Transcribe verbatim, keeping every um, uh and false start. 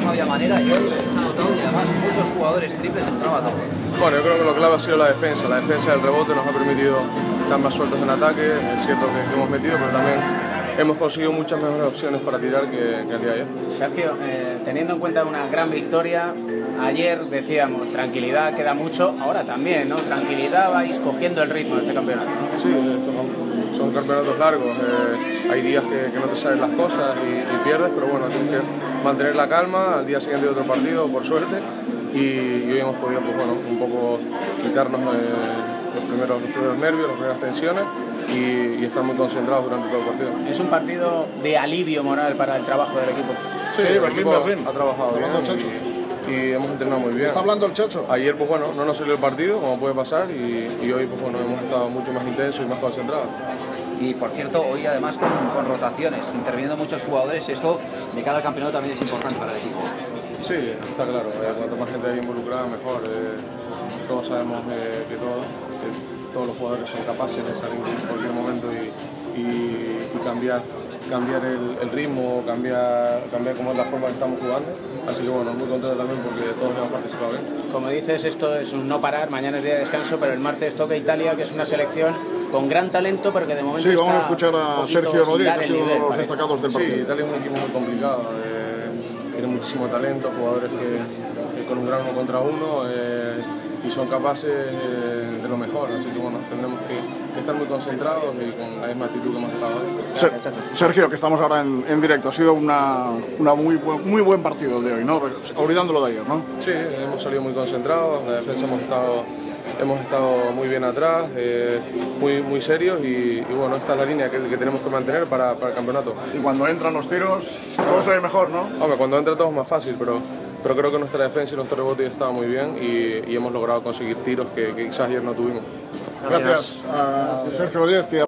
no había manera y hoy se ha notado y además muchos jugadores triples entraba todos. Bueno, yo creo que lo clave ha sido la defensa. La defensa del rebote nos ha permitido estar más sueltos en ataque. Es cierto que, que hemos metido, pero también hemos conseguido muchas mejores opciones para tirar que, que el día de ayer. Sergio, eh, teniendo en cuenta una gran victoria, ayer decíamos tranquilidad, queda mucho, ahora también, ¿no? Tranquilidad, vais cogiendo el ritmo de este campeonato. Sí, estos son, son campeonatos largos, eh, hay días que, que no te salen las cosas y, y pierdes, pero bueno, tienes que mantener la calma. Al día siguiente hay otro partido, por suerte, y, y hoy hemos podido, pues bueno, un poco quitarnos eh, los, primeros, los primeros nervios, las primeras tensiones y, y estar muy concentrados durante todo el partido. Es un partido de alivio moral para el trabajo del equipo. Sí, Sí, el Berlín, equipo Berlín. ha trabajado bien Hablando, Chacho. y, y hemos entrenado muy bien. ¿Está hablando el Chacho? Ayer, pues bueno, no nos salió el partido, como puede pasar, y, y hoy, pues bueno, hemos estado mucho más intensos y más concentrados. Y por cierto, hoy además con, con rotaciones, interviniendo muchos jugadores, eso de cada campeonato también es importante para el equipo. Sí, está claro, eh, cuanto más gente hay involucrada, mejor. Eh, todos sabemos eh, que, todo, que todos los jugadores son capaces de salir en cualquier momento y, y, y cambiar, cambiar el, el ritmo, cambiar, cambiar cómo es la forma que estamos jugando. Así que bueno, muy contento también porque todos hemos participado bien. Como dices, esto es un no parar, mañana es día de descanso, pero el martes toca Italia, que es una selección con gran talento, pero que de momento Sí, vamos a está escuchar un a poquito Sergio sin Rodríguez, dar que ha el sido uno nivel, de los parece. destacados del Sí, partido. Italia es un equipo muy complicado, eh, tiene muchísimo talento, jugadores que, que con un gran uno contra uno eh, y son capaces eh, de lo mejor, así que bueno, tendremos que, que estar muy concentrados y con la misma actitud que hemos estado hoy. Ser- Sergio, que estamos ahora en, en directo, ha sido una, una muy, buen, muy buen partido el de hoy, ¿no? Olvidándolo de ayer, ¿no? Sí, hemos salido muy concentrados, la defensa hemos estado, hemos estado muy bien atrás, eh, muy, muy serios y, y bueno, esta es la línea que, que tenemos que mantener para, para el campeonato. Y cuando entran los tiros, todo se ve mejor, ¿no? Hombre, cuando entra todo es más fácil, pero, pero creo que nuestra defensa y nuestro rebote ya estaba muy bien y, y hemos logrado conseguir tiros que, que quizás ayer no tuvimos. Gracias a Sergio Rodríguez, que